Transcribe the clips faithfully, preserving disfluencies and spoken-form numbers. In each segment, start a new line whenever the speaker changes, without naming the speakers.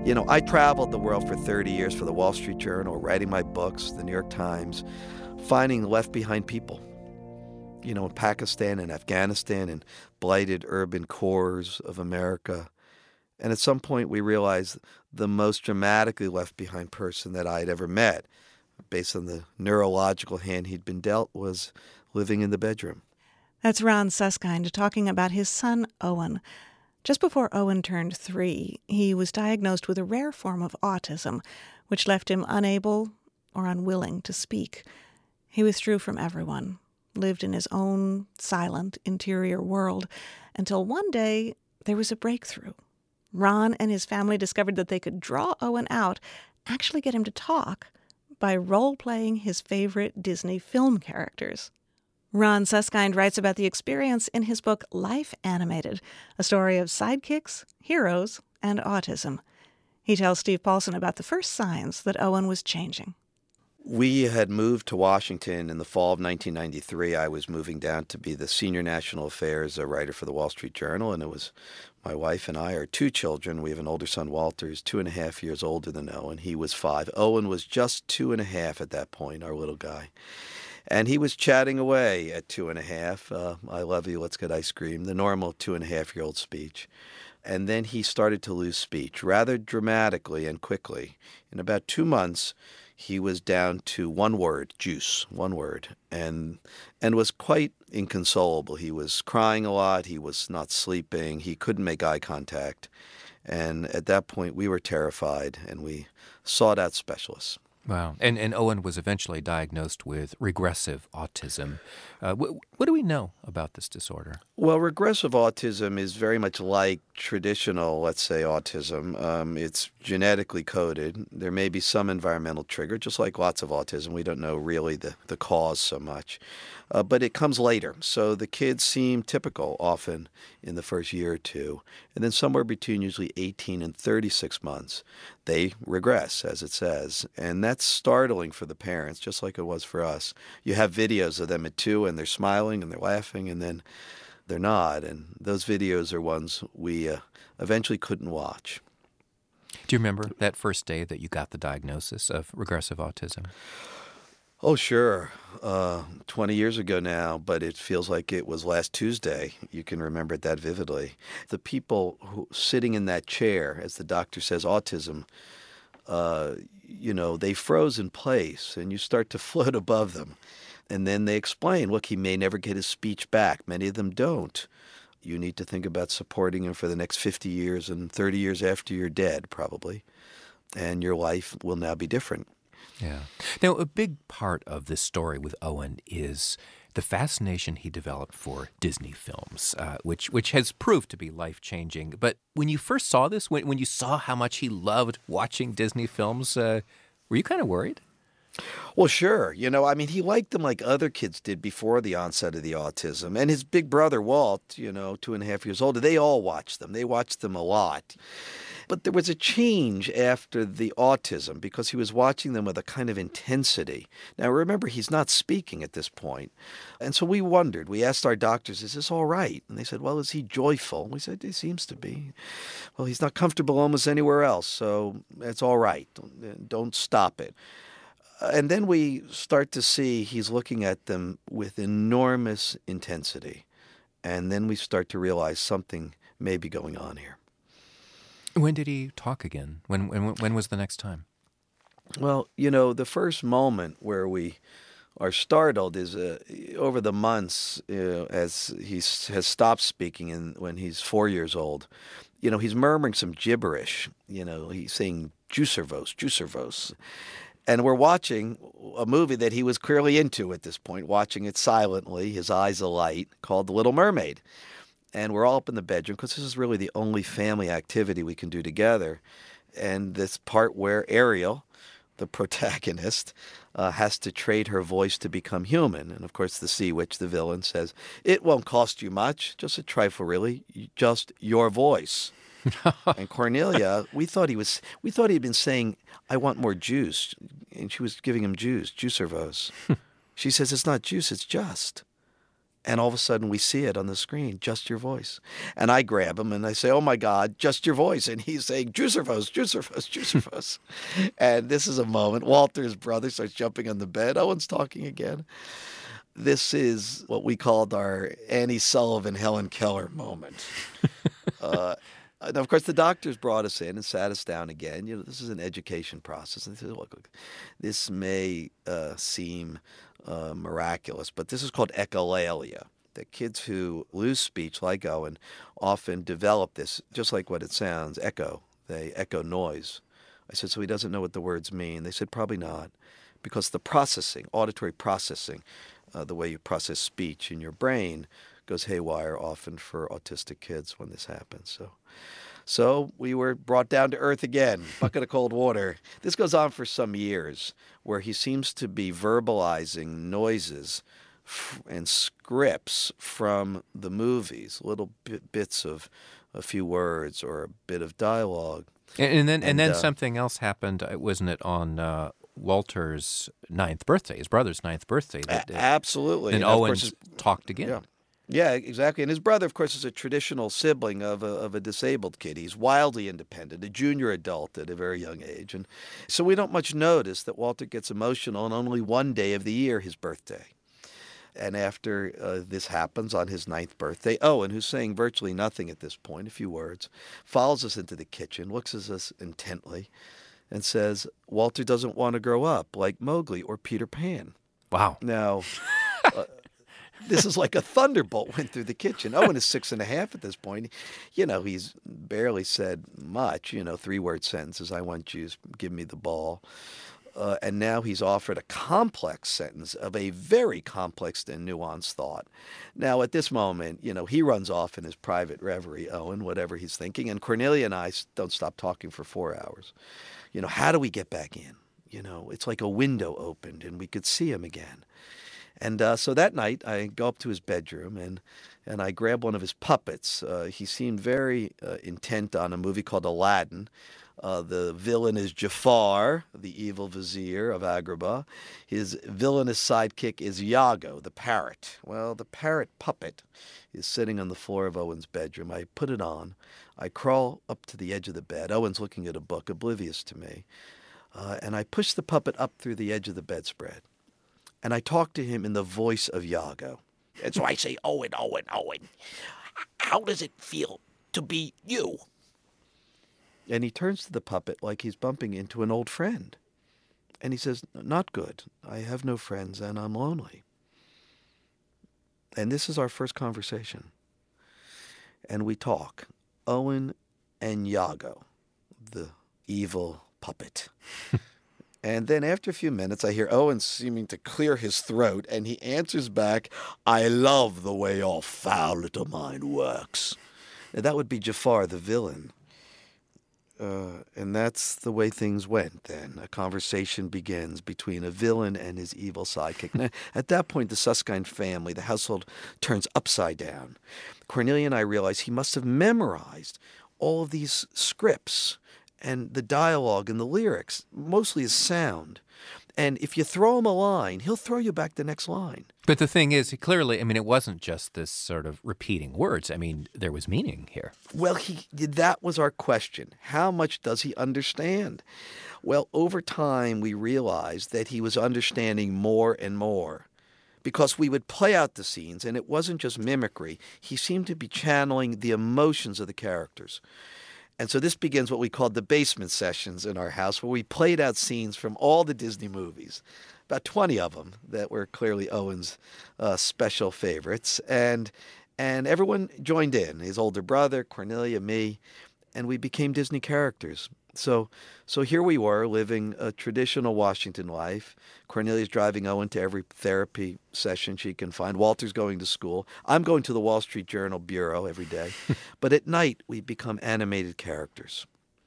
You know, I traveled the world for thirty years for the Wall Street Journal, writing my books, the New York Times, finding left behind people. You know, in Pakistan and Afghanistan and blighted urban cores of America. And at some point we realized the most dramatically left behind person that I'd ever met, based on the neurological hand he'd been dealt, was living in the bedroom.
That's Ron Suskind talking about his son, Owen. Just before Owen turned three, he was diagnosed with a rare form of autism, which left him unable or unwilling to speak. He withdrew from everyone, lived in his own silent interior world, until one day there was a breakthrough. Ron and his family discovered that they could draw Owen out, actually get him to talk, by role-playing his favorite Disney film characters. Ron Suskind writes about the experience in his book Life Animated, a story of sidekicks, heroes, and autism. He tells Steve Paulson about the first signs that Owen was changing.
We had moved to Washington in the fall of nineteen ninety-three. I was moving down to be the senior national affairs writer for the Wall Street Journal, and it was my wife and I, our two children. We have an older son, Walter, who's two and a half years older than Owen. He was five. Owen was just two and a half at that point, our little guy. And he was chatting away at two and a half. Uh, I love you, let's get ice cream, the normal two and a half year old speech. And then he started to lose speech rather dramatically and quickly. In about two months, he was down to one word, juice, one word, and and was quite inconsolable. He was crying a lot. He was not sleeping. He couldn't make eye contact. And at that point, we were terrified, and we sought out specialists.
Wow. And and Owen was eventually diagnosed with regressive autism. Uh, wh- what do we know about this disorder?
Well, regressive autism is very much like traditional, let's say, autism. Um, it's genetically coded. There may be some environmental trigger, just like lots of autism. We don't know really the, the cause so much. Uh, but it comes later. So the kids seem typical often in the first year or two. And then somewhere between usually eighteen and thirty-six months, they regress, as it says. And that's startling for the parents, just like it was for us. You have videos of them at two, and they're smiling and they're laughing, and then they're not. And those videos are ones we uh, eventually couldn't watch.
Do you remember that first day that you got the diagnosis of regressive autism?
Oh, sure. Uh, twenty years ago now, but it feels like it was last Tuesday. You can remember it that vividly. The people who sitting in that chair, as the doctor says, autism, uh, you know, they froze in place, and you start to float above them. And then they explain, look, he may never get his speech back. Many of them don't. You need to think about supporting him for the next fifty years and thirty years after you're dead, probably. And your life will now be different.
Yeah. Now, a big part of this story with Owen is the fascination he developed for Disney films, uh, which which has proved to be life-changing. But when you first saw this, when, when you saw how much he loved watching Disney films, uh, were you kind of worried?
Well, sure. You know, I mean, he liked them like other kids did before the onset of the autism. And his big brother, Walt, you know, two and a half years older, they all watched them. They watched them a lot. But there was a change after the autism because he was watching them with a kind of intensity. Now, remember, he's not speaking at this point. And so we wondered. We asked our doctors, is this all right? And they said, well, is he joyful? We said, he seems to be. Well, he's not comfortable almost anywhere else, so it's all right. Don't, don't stop it. And then we start to see he's looking at them with enormous intensity. And then we start to realize something may be going on here.
When did he talk again? When when when was the next time?
Well, you know, the first moment where we are startled is uh, over the months you know, as he has stopped speaking and when he's four years old. You know, he's murmuring some gibberish. You know, he's saying juicervos, juicervos. And we're watching a movie that he was clearly into at this point, watching it silently, his eyes alight, called The Little Mermaid. And we're all up in the bedroom because this is really the only family activity we can do together. And this part where Ariel, the protagonist, uh, has to trade her voice to become human. And, of course, the sea witch, the villain, says, it won't cost you much, just a trifle, really, just your voice. And Cornelia, we thought he was, we thought he'd been saying, I want more juice. And she was giving him juice, juicervos. She says, it's not juice, it's just. And all of a sudden we see it on the screen, just your voice. And I grab him and I say, oh my God, just your voice. And he's saying, Juicerfos, Juicerfos, Juicerfos. And this is a moment. Walter's brother starts jumping on the bed. Owen's talking again. This is what we called our Annie Sullivan, Helen Keller moment. uh, and of course, the doctors brought us in and sat us down again. You know, this is an education process. And they said, look, look this may uh, seem Uh, miraculous, but this is called echolalia. The kids who lose speech, like Owen, often develop this, just like what it sounds, echo. They echo noise. I said, so he doesn't know what the words mean? They said, probably not, because the processing, auditory processing, uh, the way you process speech in your brain goes haywire often for autistic kids when this happens. So So we were brought down to earth again, bucket of cold water. This goes on for some years, where he seems to be verbalizing noises f- and scripts from the movies, little bit, bits of a few words or a bit of dialogue.
And, and then, and,
And,
then
uh,
something else happened, uh, wasn't it, on uh, Walter's ninth birthday, his brother's ninth birthday? That,
A- absolutely.
Then
And of
Owen
course,
talked again.
Yeah. Yeah, exactly. And his brother, of course, is a traditional sibling of a, of a disabled kid. He's wildly independent, a junior adult at a very young age. And so we don't much notice that Walter gets emotional on only one day of the year, his birthday. And after uh, this happens on his ninth birthday, Owen, who's saying virtually nothing at this point, a few words, follows us into the kitchen, looks at us intently, and says, Walter doesn't want to grow up like Mowgli or Peter Pan.
Wow.
Now... uh, This is like a thunderbolt went through the kitchen. Owen is six and a half at this point. You know, he's barely said much, you know, three-word sentences. I want juice, give me the ball. Uh, and now he's offered a complex sentence of a very complex and nuanced thought. Now, at this moment, you know, he runs off in his private reverie, Owen, whatever he's thinking. And Cornelia and I don't stop talking for four hours. You know, how do we get back in? You know, it's like a window opened and we could see him again. And uh, so that night, I go up to his bedroom and, and I grab one of his puppets. Uh, he seemed very uh, intent on a movie called Aladdin. Uh, the villain is Jafar, the evil vizier of Agrabah. His villainous sidekick is Iago, the parrot. Well, the parrot puppet is sitting on the floor of Owen's bedroom. I put it on. I crawl up to the edge of the bed. Owen's looking at a book, oblivious to me. Uh, and I push the puppet up through the edge of the bedspread. And I talk to him in the voice of Iago. And so I say, Owen, Owen, Owen, how does it feel to be you? And he turns to the puppet like he's bumping into an old friend. And he says, not good. I have no friends and I'm lonely. And this is our first conversation. And we talk. Owen and Iago, the evil puppet. And then after a few minutes, I hear Owen seeming to clear his throat, and he answers back, I love the way your foul little mind works. Now, that would be Jafar, the villain. Uh, and that's the way things went then. A conversation begins between a villain and his evil sidekick. Now, at that point, the Susskind family, the household, turns upside down. Cornelia and I realize he must have memorized all of these scripts and the dialogue and the lyrics, mostly his sound. And if you throw him a line, he'll throw you back the next line.
But the thing is, clearly, I mean, it wasn't just this sort of repeating words. I mean, there was meaning here.
Well, he that was our question. How much does he understand? Well, over time, we realized that he was understanding more and more. Because we would play out the scenes, and it wasn't just mimicry. He seemed to be channeling the emotions of the characters. And so this begins what we called the basement sessions in our house, where we played out scenes from all the Disney movies, about twenty of them that were clearly Owen's uh, special favorites. And and everyone joined in, his older brother, Cornelia, me, and we became Disney characters. So so here we were living a traditional Washington life. Cornelia's driving Owen to every therapy session she can find. Walter's going to school. I'm going to the Wall Street Journal bureau every day. But at night, we become animated characters.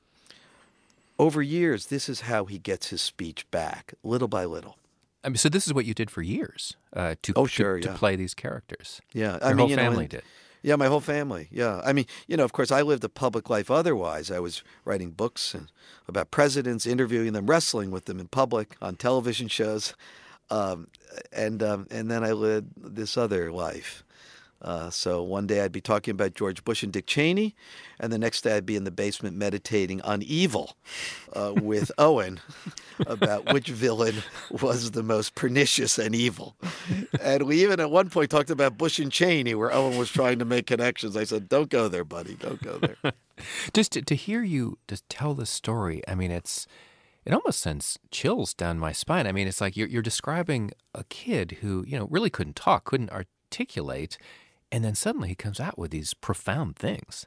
Over years, this is how he gets his speech back, little by little.
I mean, so this is what you did for years, uh, to,
oh, sure,
to,
yeah.
to play these characters.
Yeah.
Your
I mean,
whole
you know,
family
and,
did.
Yeah, my whole family, yeah. I mean, you know, of course, I lived a public life otherwise. I was writing books and, about presidents, interviewing them, wrestling with them in public, on television shows. Um, and um, and then I led this other life Uh, so one day I'd be talking about George Bush and Dick Cheney, and the next day I'd be in the basement meditating on evil uh, with Owen about which villain was the most pernicious and evil. And we even at one point talked about Bush and Cheney, where Owen was trying to make connections. I said, don't go there, buddy, don't go there.
Just to, to hear you just tell this story, I mean, it's it almost sends chills down my spine. I mean, it's like you're, you're describing a kid who, you know, really couldn't talk, couldn't articulate, and then suddenly he comes out with these profound things.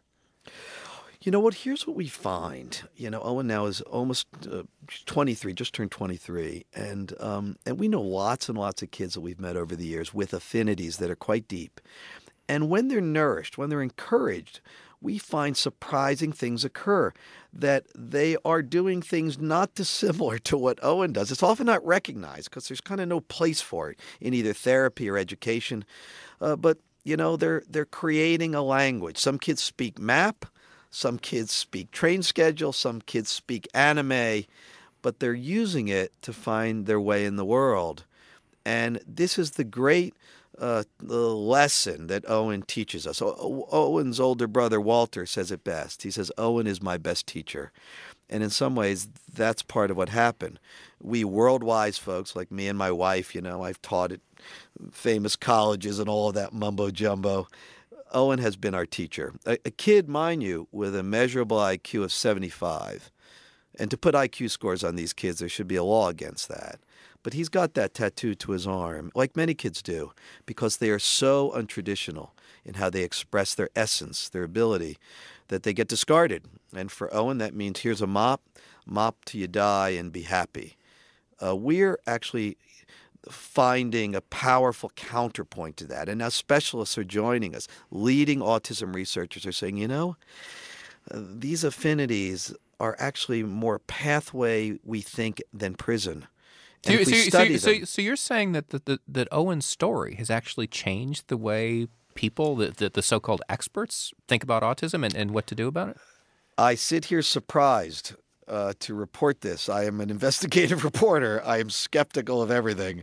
You know what? Here's what we find. You know, Owen now is almost uh, twenty-three, just turned twenty-three. And um, and we know lots and lots of kids that we've met over the years with affinities that are quite deep. And when they're nourished, when they're encouraged, we find surprising things occur, that they are doing things not dissimilar to what Owen does. It's often not recognized because there's kind of no place for it in either therapy or education. Uh, but You know, they're they're creating a language. Some kids speak map, some kids speak train schedule, some kids speak anime, but they're using it to find their way in the world. And this is the great uh, the lesson that Owen teaches us. O- Owen's older brother, Walter, says it best. He says, Owen is my best teacher. And in some ways, that's part of what happened. We world-wise folks, like me and my wife, you know, I've taught at famous colleges and all of that mumbo-jumbo. Owen has been our teacher. A, a kid, mind you, with a measurable I Q of seventy-five. And to put I Q scores on these kids, there should be a law against that. But he's got that tattooed to his arm, like many kids do, because they are so untraditional in how they express their essence, their ability, that they get discarded. And for Owen, that means here's a mop, mop till you die and be happy. Uh, we're actually finding a powerful counterpoint to that. And now specialists are joining us. Leading autism researchers are saying, you know, uh, these affinities are actually more pathway, we think, than prison.
So, you, so, so, so, so you're saying that, that, that, that Owen's story has actually changed the way people, the, the, the so-called experts, think about autism and, and what to do about it?
I sit here surprised uh, to report this. I am an investigative reporter. I am skeptical of everything.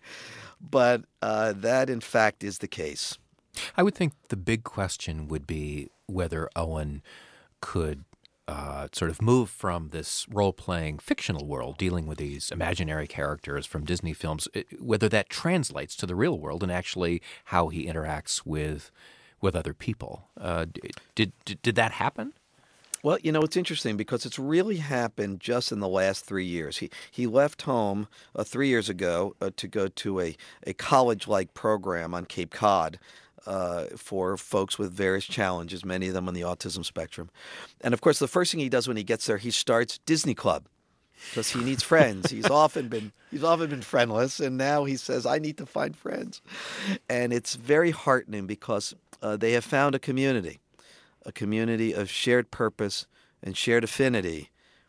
But uh, that, in fact, is the case.
I would think the big question would be whether Owen could Uh, sort of move from this role-playing fictional world, dealing with these imaginary characters from Disney films, whether that translates to the real world and actually how he interacts with with other people. Uh, did, did did that happen?
Well, you know, it's interesting because it's really happened just in the last three years. He he left home uh, three years ago uh, to go to a, a college-like program on Cape Cod. Uh, for folks with various challenges, many of them on the autism spectrum. And, of course, the first thing he does when he gets there, he starts Disney Club because he needs friends. He's often been he's often been friendless, and now he says, I need to find friends. And it's very heartening because uh, they have found a community, a community of shared purpose and shared affinity.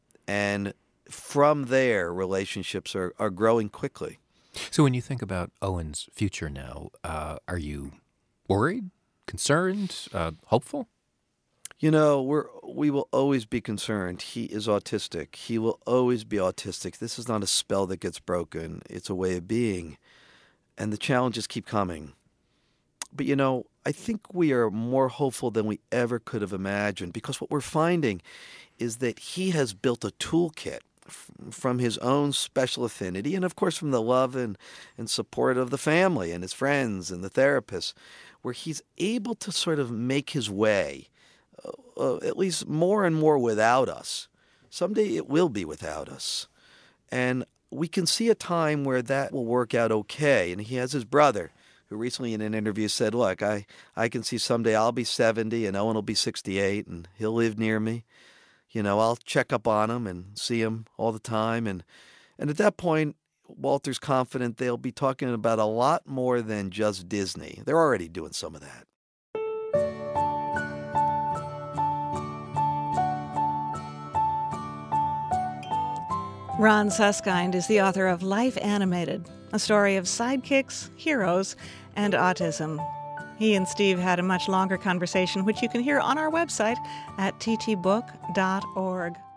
And from there, relationships are, are growing quickly.
So when you think about Owen's future now, uh, are you worried, concerned, uh, hopeful?
You know, we're we will always be concerned. He is autistic. He will always be autistic. This is not a spell that gets broken. It's a way of being. And the challenges keep coming. But, you know, I think we are more hopeful than we ever could have imagined because what we're finding is that he has built a toolkit from his own special affinity and, of course, from the love and, and support of the family and his friends and the therapists, where he's able to sort of make his way, uh, uh, at least more and more without us. Someday it will be without us. And we can see a time where that will work out okay. And he has his brother, who recently in an interview said, look, I, I can see someday I'll be seventy and Owen will be sixty-eight and he'll live near me. You know, I'll check up on him and see him all the time. And, and at that point, Walter's confident they'll be talking about a lot more than just Disney. They're already doing some of that.
Ron Suskind is the author of Life Animated, a story of sidekicks, heroes, and autism. He and Steve had a much longer conversation, which you can hear on our website at t t book dot org.